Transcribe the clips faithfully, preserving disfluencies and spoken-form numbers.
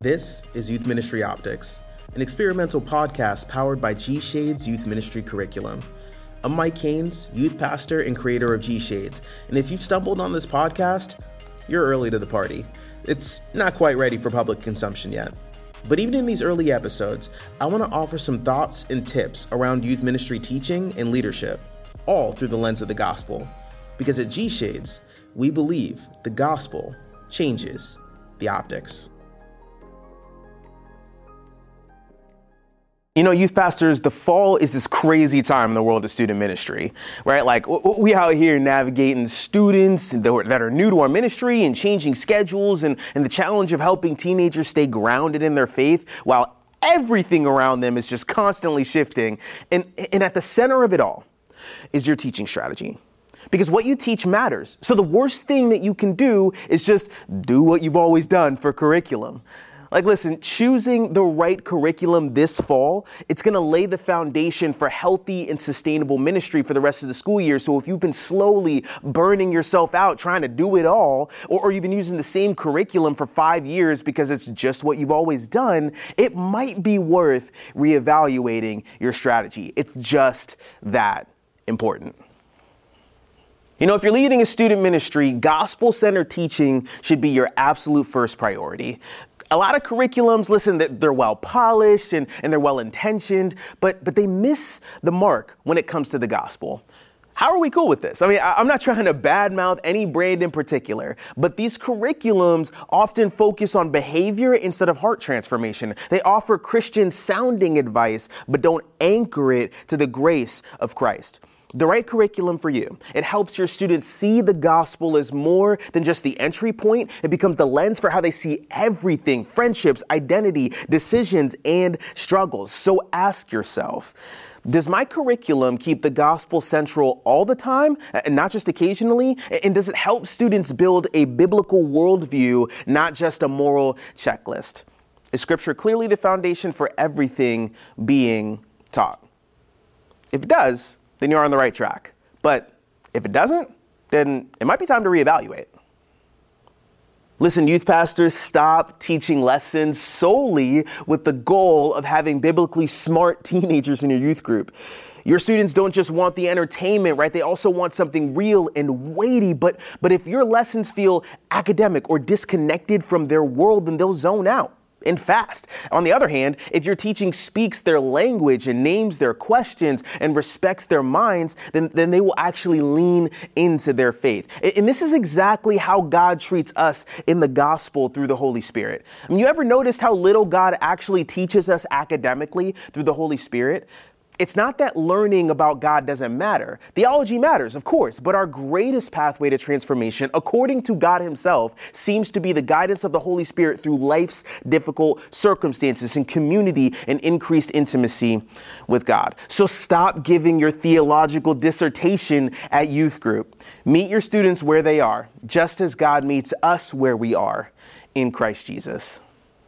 This is Youth Ministry Optics, an experimental podcast powered by G-Shades Youth Ministry Curriculum. I'm Mike Haynes, youth pastor and creator of G-Shades, and if you've stumbled on this podcast, you're early to the party. It's not quite ready for public consumption yet. But even in these early episodes, I want to offer some thoughts and tips around youth ministry teaching and leadership, all through the lens of the gospel. Because at G-Shades, we believe the gospel changes the optics. You know, youth pastors, the fall is this crazy time in the world of student ministry, right? Like we out here navigating students that are new to our ministry and changing schedules and, and the challenge of helping teenagers stay grounded in their faith while everything around them is just constantly shifting. And, and at the center of it all is your teaching strategy. Because what you teach matters. So the worst thing that you can do is just do what you've always done for curriculum. Like, listen, choosing the right curriculum this fall, it's going to lay the foundation for healthy and sustainable ministry for the rest of the school year. So if you've been slowly burning yourself out trying to do it all, or, or you've been using the same curriculum for five years because it's just what you've always done, it might be worth reevaluating your strategy. It's just that important. You know, if you're leading a student ministry, gospel-centered teaching should be your absolute first priority. A lot of curriculums, listen, they're well polished and, and they're well intentioned, but but they miss the mark when it comes to the gospel. How are we cool with this? I mean, I'm not trying to badmouth any brand in particular, but these curriculums often focus on behavior instead of heart transformation. They offer Christian sounding advice, but don't anchor it to the grace of Christ. The right curriculum for you. It helps your students see the gospel as more than just the entry point. It becomes the lens for how they see everything, friendships, identity, decisions, and struggles. So ask yourself, does my curriculum keep the gospel central all the time and not just occasionally? And does it help students build a biblical worldview, not just a moral checklist? Is Scripture clearly the foundation for everything being taught? If it does, then you're on the right track. But if it doesn't, then it might be time to reevaluate. Listen, youth pastors, stop teaching lessons solely with the goal of having biblically smart teenagers in your youth group. Your students don't just want the entertainment, right? They also want something real and weighty. But, but if your lessons feel academic or disconnected from their world, then they'll zone out and fast. On the other hand, if your teaching speaks their language and names their questions and respects their minds, then, then they will actually lean into their faith. And this is exactly how God treats us in the gospel through the Holy Spirit. I mean, you ever noticed how little God actually teaches us academically through the Holy Spirit? It's not that learning about God doesn't matter. Theology matters, of course, but our greatest pathway to transformation, according to God himself, seems to be the guidance of the Holy Spirit through life's difficult circumstances and community and increased intimacy with God. So stop giving your theological dissertation at youth group. Meet your students where they are, just as God meets us where we are in Christ Jesus.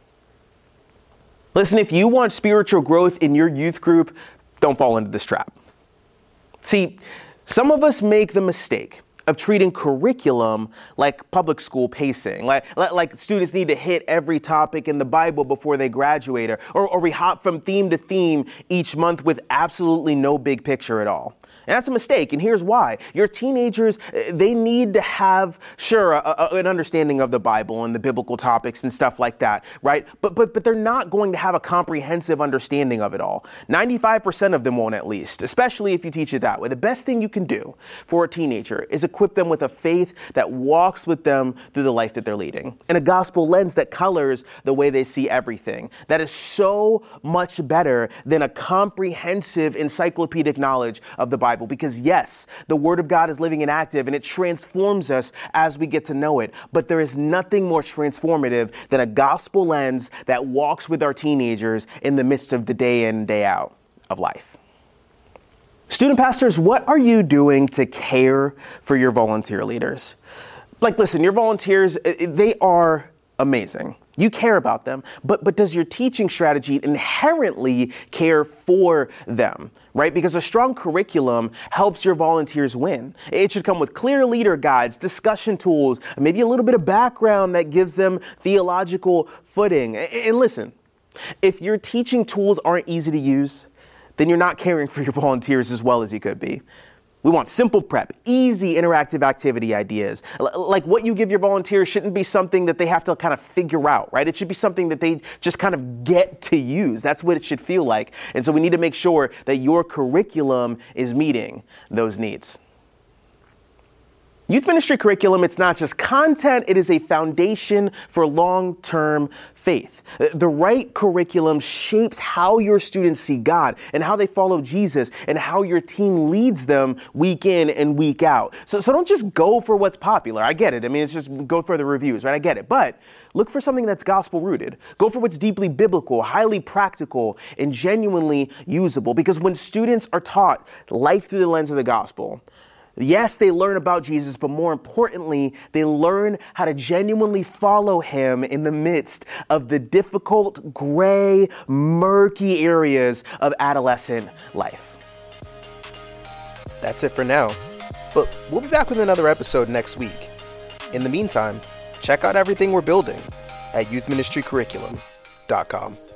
Listen, if you want spiritual growth in your youth group, don't fall into this trap. See, some of us make the mistake of treating curriculum like public school pacing, like, like students need to hit every topic in the Bible before they graduate, or, or we hop from theme to theme each month with absolutely no big picture at all. And that's a mistake, and here's why. Your teenagers, they need to have, sure, a, a, an understanding of the Bible and the biblical topics and stuff like that, right? But but but they're not going to have a comprehensive understanding of it all. ninety-five percent of them won't, at least, especially if you teach it that way. The best thing you can do for a teenager is equip them with a faith that walks with them through the life that they're leading, and a gospel lens that colors the way they see everything. That is so much better than a comprehensive encyclopedic knowledge of the Bible. Because yes, the Word of God is living and active, and it transforms us as we get to know it. But there is nothing more transformative than a gospel lens that walks with our teenagers in the midst of the day in and day out of life. Student pastors, what are you doing to care for your volunteer leaders? Like, listen, your volunteers, they are Amazing. You care about them, but but does your teaching strategy inherently care for them, right? Because a strong curriculum helps your volunteers win. It should come with clear leader guides, discussion tools, maybe a little bit of background that gives them theological footing. And listen, if your teaching tools aren't easy to use, then you're not caring for your volunteers as well as you could be. We want simple prep, easy interactive activity ideas. L- like what you give your volunteers shouldn't be something that they have to kind of figure out, right? It should be something that they just kind of get to use. That's what it should feel like. And so we need to make sure that your curriculum is meeting those needs. Youth ministry curriculum, it's not just content, it is a foundation for long-term faith. The right curriculum shapes how your students see God and how they follow Jesus and how your team leads them week in and week out. So, so don't just go for what's popular. I get it. I mean, it's just go for the reviews, right? I get it. But look for something that's gospel rooted. Go for what's deeply biblical, highly practical, and genuinely usable. Because when students are taught life through the lens of the gospel, yes, they learn about Jesus, but more importantly, they learn how to genuinely follow him in the midst of the difficult, gray, murky areas of adolescent life. That's it for now, but we'll be back with another episode next week. In the meantime, check out everything we're building at youth ministry curriculum dot com.